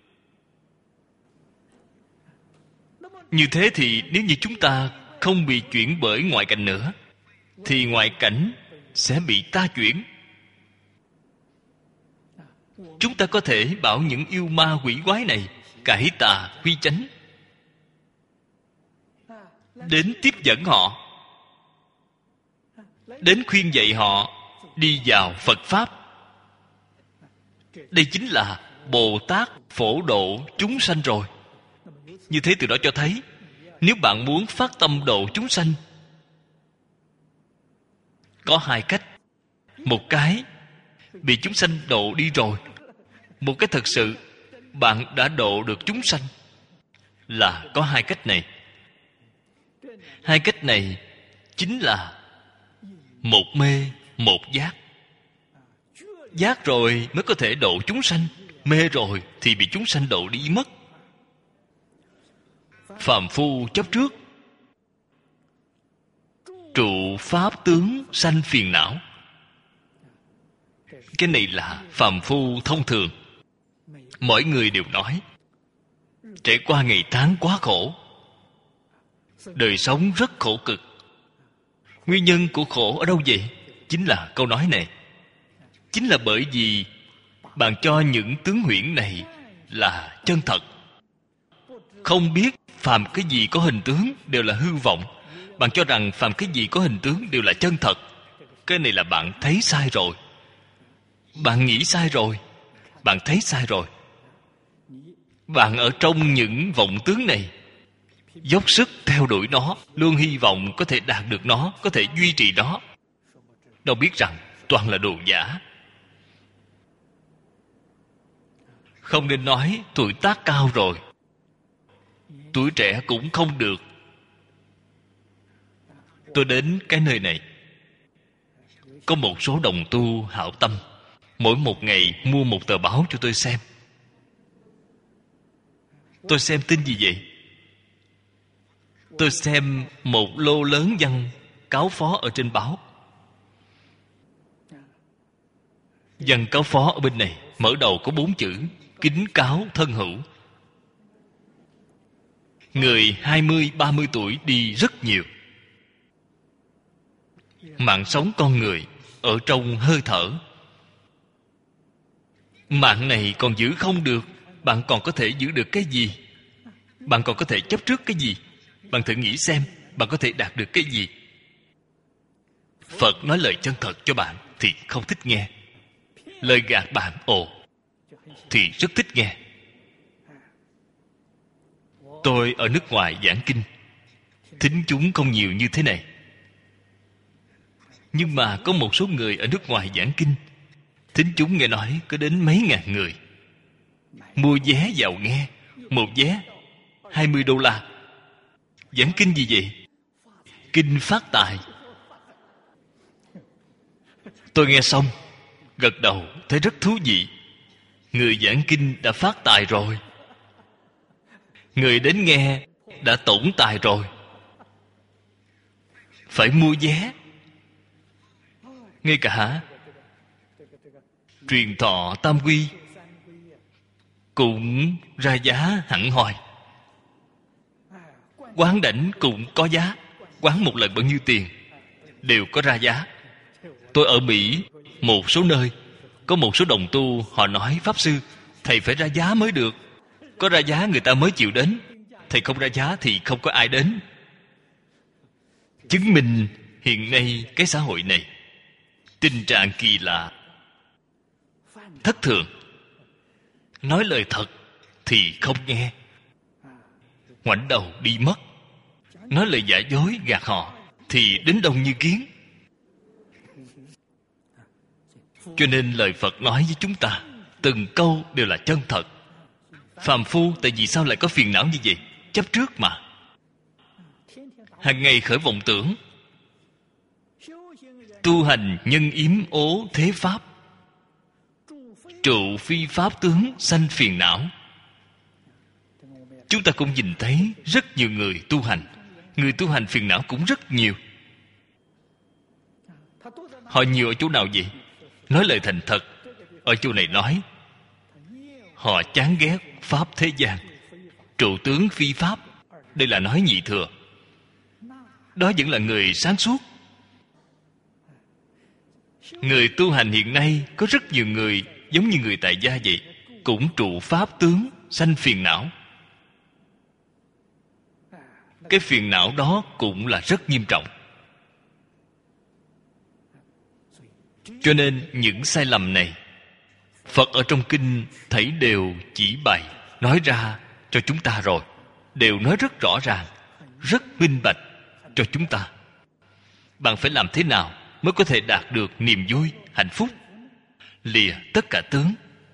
Như thế thì nếu như chúng ta không bị chuyển bởi ngoại cảnh nữa, thì ngoại cảnh sẽ bị ta chuyển. Chúng ta có thể bảo những yêu ma quỷ quái này cải tà quy chánh, đến tiếp dẫn họ, đến khuyên dạy họ đi vào Phật Pháp. Đây chính là Bồ Tát phổ độ chúng sanh rồi. Như thế từ đó cho thấy, nếu bạn muốn phát tâm độ chúng sanh, có hai cách. Một cái bị chúng sanh độ đi rồi, một cái thật sự bạn đã độ được chúng sanh. Là có hai cách này. Hai cách này chính là một mê một giác. Giác rồi mới có thể độ chúng sanh, mê rồi thì bị chúng sanh độ đi mất. Phàm phu chấp trước, trụ pháp tướng sanh phiền não. Cái này là phàm phu thông thường. Mỗi người đều nói trải qua ngày tháng quá khổ, đời sống rất khổ cực. Nguyên nhân của khổ ở đâu vậy? Chính là câu nói này. Chính là bởi vì bạn cho những tướng huyễn này là chân thật. Không biết phàm cái gì có hình tướng đều là hư vọng. Bạn cho rằng phàm cái gì có hình tướng đều là chân thật. Cái này là bạn thấy sai rồi. Bạn nghĩ sai rồi. Bạn thấy sai rồi. Bạn ở trong những vọng tướng này dốc sức theo đuổi nó, luôn hy vọng có thể đạt được nó, có thể duy trì nó. Đâu biết rằng toàn là đồ giả. Không nên nói tuổi tác cao rồi, tuổi trẻ cũng không được. Tôi đến cái nơi này, có một số đồng tu hảo tâm, mỗi một ngày mua một tờ báo cho tôi xem. Tôi xem tin gì vậy? Tôi xem một lô lớn văn cáo phó ở trên báo. Văn cáo phó ở bên này mở đầu có 4 chữ: kính cáo thân hữu. Người 20-30 tuổi đi rất nhiều. Mạng sống con người ở trong hơi thở. Mạng này còn giữ không được, bạn còn có thể giữ được cái gì? Bạn còn có thể chấp trước cái gì? Bạn thử nghĩ xem, bạn có thể đạt được cái gì? Phật nói lời chân thật cho bạn thì không thích nghe. Lời gạt bạn thì rất thích nghe. Tôi ở nước ngoài giảng kinh, thính chúng không nhiều như thế này. Nhưng mà có một số người ở nước ngoài giảng kinh, thính chúng nghe nói có đến mấy ngàn người. Mua vé vào nghe, một vé $20. Giảng kinh gì vậy? Kinh phát tài. Tôi nghe xong gật đầu, thấy rất thú vị. Người giảng kinh đã phát tài rồi, người đến nghe đã tổn tài rồi. Phải mua vé. Ngay cả truyền thọ tam quy cũng ra giá hẳn hoi. Quán đảnh cũng có giá. Quán một lần bao nhiêu tiền đều có ra giá. Tôi ở Mỹ, một số nơi có một số đồng tu họ nói: Pháp sư, thầy phải ra giá mới được. Có ra giá người ta mới chịu đến. Thầy không ra giá thì không có ai đến. Chứng minh hiện nay cái xã hội này tình trạng kỳ lạ, thất thường. Nói lời thật thì không nghe, ngoảnh đầu đi mất. Nói lời giả dối gạt họ thì đến đông như kiến. Cho nên lời Phật nói với chúng ta từng câu đều là chân thật. Phàm phu tại vì sao lại có phiền não như vậy? Chấp trước mà. Hàng ngày khởi vọng tưởng. Tu hành nhân yếm ố thế pháp, trụ phi pháp tướng sanh phiền não. Chúng ta cũng nhìn thấy rất nhiều người tu hành. Người tu hành phiền não cũng rất nhiều. Họ nhiều ở chỗ nào vậy? Nói lời thành thật. Ở chỗ này nói họ chán ghét pháp thế gian, trụ tướng phi pháp. Đây là nói nhị thừa. Đó vẫn là người sáng suốt. Người tu hành hiện nay có rất nhiều người giống như người tại gia vậy, cũng trụ pháp tướng sanh phiền não. Cái phiền não đó cũng là rất nghiêm trọng. Cho nên những sai lầm này Phật ở trong kinh thấy đều chỉ bày, nói ra cho chúng ta rồi. Đều nói rất rõ ràng, rất minh bạch cho chúng ta. Bạn phải làm thế nào mới có thể đạt được niềm vui, hạnh phúc? Lìa tất cả tướng.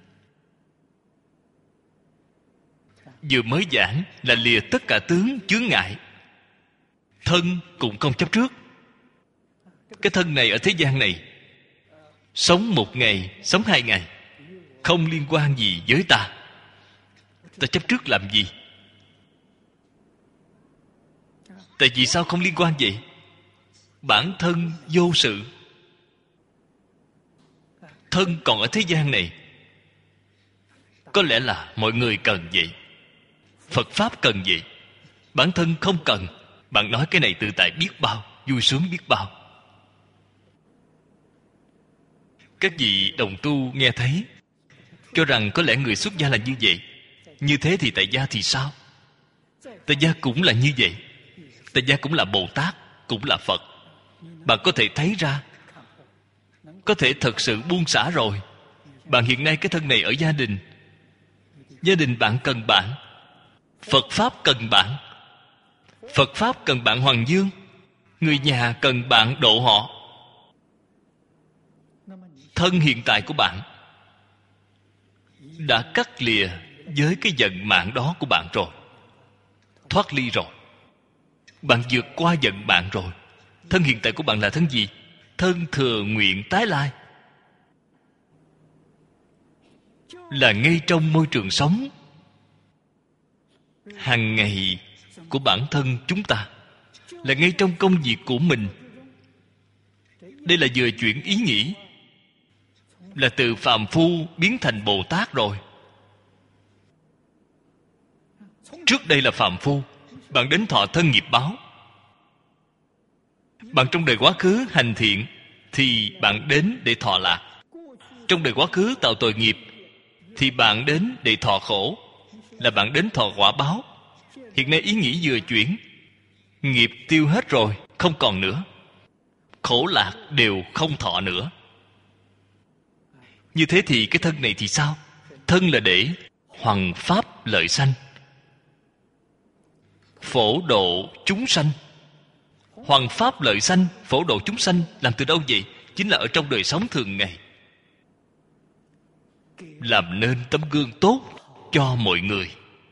Vừa mới giảng là lìa tất cả tướng chướng ngại. Thân cũng không chấp trước. Cái thân này ở thế gian này, sống 1 ngày, sống 2 ngày, không liên quan gì với ta. Ta chấp trước làm gì? Tại vì sao không liên quan vậy? Bản thân vô sự. thân còn ở thế gian này. Có lẽ là mọi người cần vậy, Phật Pháp cần vậy. Bản thân không cần. Bạn nói cái này tự tại biết bao, vui sướng biết bao. Các vị đồng tu nghe thấy, cho rằng có lẽ người xuất gia là như vậy. Như thế thì tại gia thì sao? Tại gia cũng là như vậy. Tại gia cũng là Bồ Tát, cũng là Phật. Bạn có thể thấy ra, có thể thật sự buông xả rồi. Bạn hiện nay cái thân này ở gia đình, gia đình bạn cần bạn, Phật Pháp cần bạn, Phật Pháp cần bạn hoàng dương, người nhà cần bạn độ họ. Thân hiện tại của bạn đã cắt lìa với cái vận mạng đó của bạn rồi, thoát ly rồi. Bạn vượt qua vận mạng rồi. Thân hiện tại của bạn là thân gì? Thân thừa nguyện tái lai, là ngay trong môi trường sống hàng ngày của bản thân chúng ta, là ngay trong công việc của mình. Đây là vừa chuyển ý nghĩ, là từ phàm phu biến thành Bồ Tát rồi. Trước đây là phàm phu, bạn đến thọ thân nghiệp báo. Bạn trong đời quá khứ hành thiện thì bạn đến để thọ lạc. Trong đời quá khứ tạo tội nghiệp thì bạn đến để thọ khổ, là bạn đến thọ quả báo. Hiện nay ý nghĩ vừa chuyển, nghiệp tiêu hết rồi, không còn nữa, khổ lạc đều không thọ nữa. Như thế thì cái thân này thì sao? Thân là để hoằng pháp lợi sanh, phổ độ chúng sanh. Hoằng pháp lợi sanh, phổ độ chúng sanh làm từ đâu vậy? Chính là ở trong đời sống thường ngày, làm nên tấm gương tốt cho mọi người.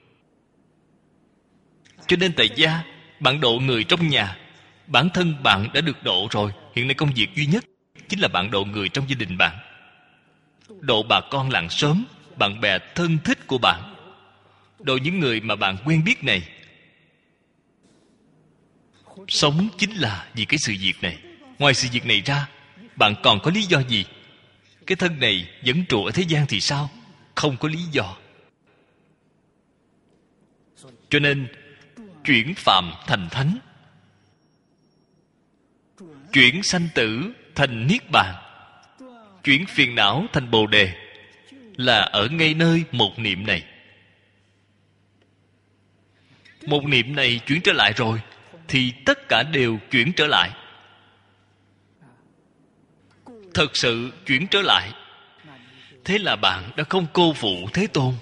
Cho nên tại gia, bạn độ người trong nhà, bản thân bạn đã được độ rồi. Hiện nay công việc duy nhất chính là bạn độ người trong gia đình bạn, độ bà con làng xóm, bạn bè thân thích của bạn, độ những người mà bạn quen biết này. Sống chính là vì cái sự việc này. Ngoài sự việc này ra, bạn còn có lý do gì? Cái thân này vẫn trụ ở thế gian thì sao? Không có lý do. Cho nên chuyển phàm thành thánh, chuyển sanh tử thành niết bàn, chuyển phiền não thành bồ đề, là ở ngay nơi một niệm này. Một niệm này chuyển trở lại rồi thì tất cả đều chuyển trở lại. Thật sự chuyển trở lại, thế là bạn đã không cô phụ Thế Tôn.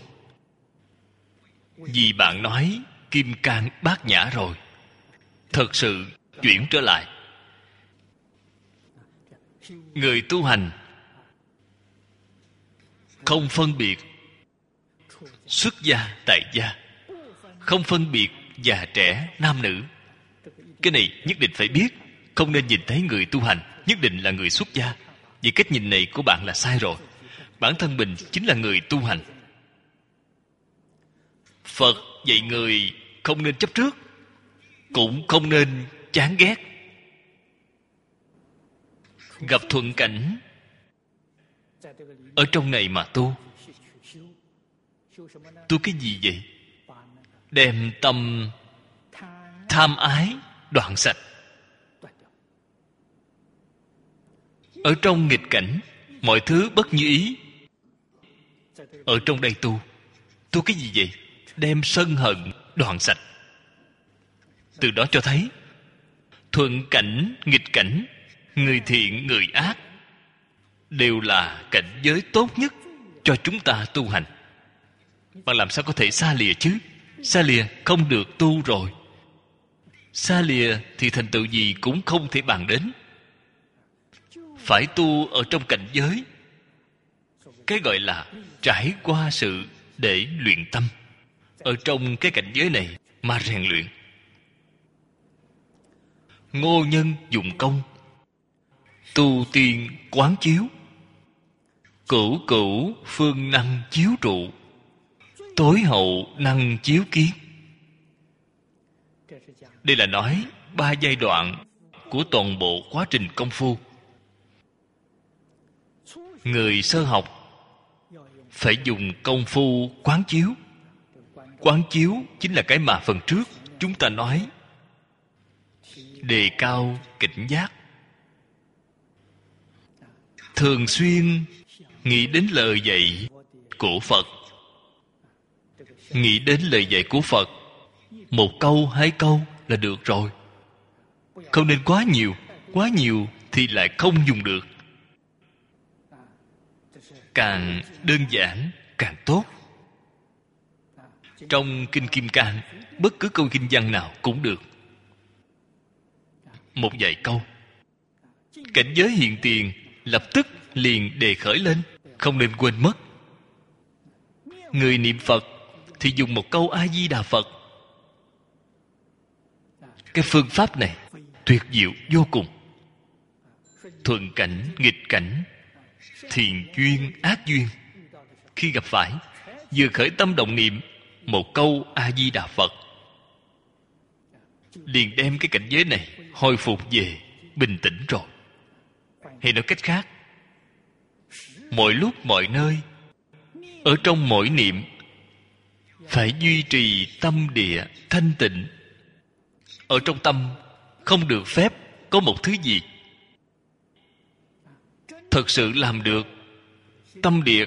Vì bạn nói kim cang bát nhã rồi, thật sự chuyển trở lại. Người tu hành không phân biệt xuất gia tại gia, không phân biệt già trẻ nam nữ. Cái này nhất định phải biết. Không nên nhìn thấy người tu hành nhất định là người xuất gia. Vì cách nhìn này của bạn là sai rồi. Bản thân mình chính là người tu hành. Phật dạy người không nên chấp trước, cũng không nên chán ghét. Gặp thuận cảnh ở trong này mà tu. Tu cái gì vậy? Đem tâm tham ái đoạn sạch. Ở trong nghịch cảnh, mọi thứ bất như ý, ở trong đây tu. Tu cái gì vậy? Đem sân hận đoạn sạch. Từ đó cho thấy thuận cảnh, nghịch cảnh, người thiện, người ác đều là cảnh giới tốt nhất cho chúng ta tu hành. Bạn làm sao có thể xa lìa chứ? Xa lìa không được tu rồi. Xa lìa thì thành tựu gì cũng không thể bàn đến. Phải tu ở trong cảnh giới, cái gọi là trải qua sự để luyện tâm. Ở trong cái cảnh giới này mà rèn luyện. Ngô nhân dụng công, tu tiên quán chiếu, cửu cửu phương năng chiếu trụ, tối hậu năng chiếu kiến. Đây là nói 3 giai đoạn của toàn bộ quá trình công phu. Người sơ học phải dùng công phu quán chiếu. Quán chiếu chính là cái mà phần trước chúng ta nói, đề cao cảnh giác. Thường xuyên nghĩ đến lời dạy của Phật. Nghĩ đến lời dạy của Phật, một câu, hai câu là được rồi. Không nên quá nhiều. Quá nhiều thì lại không dùng được. Càng đơn giản càng tốt. Trong Kinh Kim Cang, bất cứ câu kinh văn nào cũng được. Một vài câu. Cảnh giới hiện tiền lập tức liền đề khởi lên, không nên quên mất. Người niệm Phật thì dùng một câu A-di-đà Phật. Cái phương pháp này tuyệt diệu vô cùng. Thuận cảnh, nghịch cảnh, thiện duyên, ác duyên, khi gặp phải, vừa khởi tâm động niệm một câu A-di-đà Phật, liền đem cái cảnh giới này hồi phục về bình tĩnh rồi. Hay nói cách khác, mọi lúc mọi nơi, ở trong mỗi niệm phải duy trì tâm địa thanh tịnh. Ở trong tâm không được phép có một thứ gì. Thật sự làm được tâm địa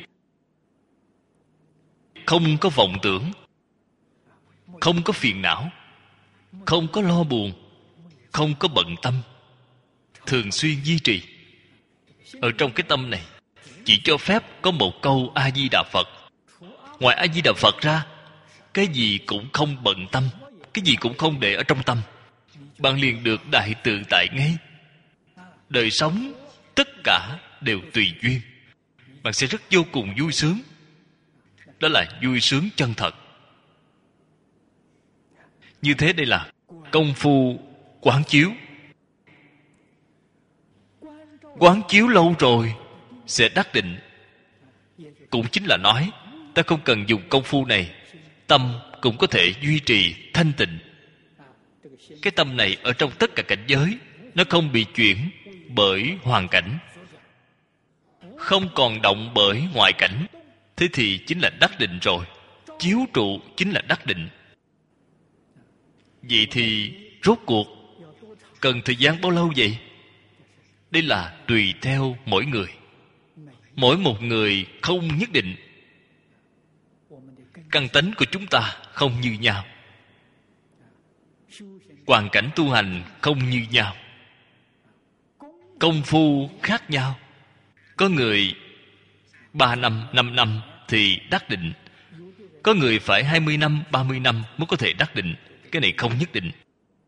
không có vọng tưởng, không có phiền não, không có lo buồn, không có bận tâm, thường xuyên duy trì. Ở trong cái tâm này chỉ cho phép có một câu A-di-đà Phật. Ngoài A-di-đà Phật ra, cái gì cũng không bận tâm, cái gì cũng không để ở trong tâm. Bạn liền được đại tự tại ngay. Đời sống tất cả đều tùy duyên. Bạn sẽ rất vô cùng vui sướng. Đó là vui sướng chân thật. Như thế đây là công phu quán chiếu. Quán chiếu lâu rồi sẽ đắc định. Cũng chính là nói, ta không cần dùng công phu này, tâm cũng có thể duy trì thanh tịnh. Cái tâm này ở trong tất cả cảnh giới, nó không bị chuyển bởi hoàn cảnh, không còn động bởi ngoại cảnh. Thế thì chính là đắc định rồi. Chiếu trụ chính là đắc định. Vậy thì rốt cuộc cần thời gian bao lâu vậy? Đây là tùy theo mỗi người. Mỗi một người không nhất định. Căn tánh của chúng ta không như nhau. Hoàn cảnh tu hành không như nhau. Công phu khác nhau. Có người 3 năm, 5 năm thì đắc định. Có người phải 20 năm, 30 năm mới có thể đắc định. Cái này không nhất định.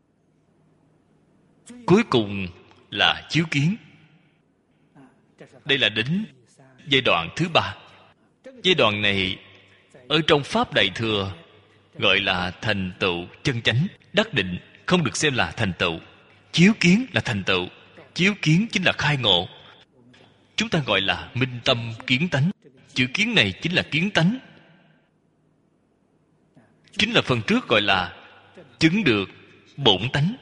Cuối cùng là chiếu kiến. Đây là đến giai đoạn thứ 3. Giai đoạn này ở trong Pháp Đại Thừa gọi là thành tựu chân chánh. Đắc định không được xem là thành tựu. Chiếu kiến là thành tựu. Chiếu kiến chính là khai ngộ. Chúng ta gọi là minh tâm kiến tánh. Chữ kiến này chính là kiến tánh. Chính là phần trước gọi là chứng được bổn tánh.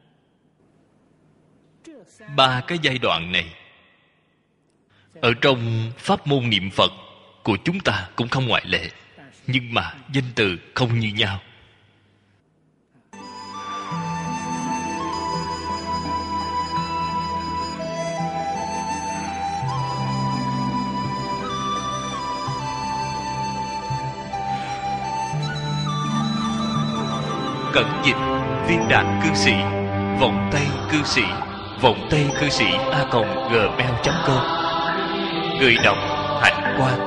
3 cái giai đoạn này ở trong pháp môn niệm Phật của chúng ta cũng không ngoại lệ. Nhưng mà danh từ không như nhau. Cẩn dịch Viên Đạn Cư Sĩ, Vọng Tây Cư Sĩ, Vọng Tây Cư Sĩ @gmail.com. Người đọc Hạnh Quang.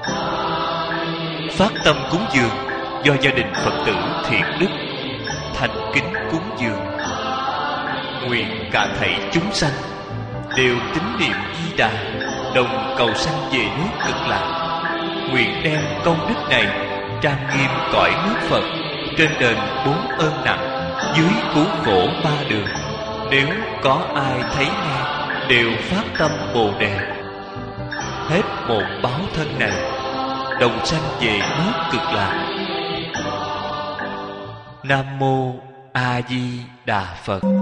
Phát tâm cúng dường do gia đình Phật tử Thiện Đức thành kính cúng dường. Nguyện cả thảy chúng sanh đều tín niệm Di Đà, đồng cầu sanh về nước Cực Lạc. Nguyện đem công đức này trang nghiêm cõi nước Phật, trên đền 4 ơn nặng, dưới cứu khổ 3 đường. Nếu có ai thấy nghe đều phát tâm Bồ Đề, hết một báo thân này đồng sanh về nước Cực Lạc. Nam mô A Di Đà Phật.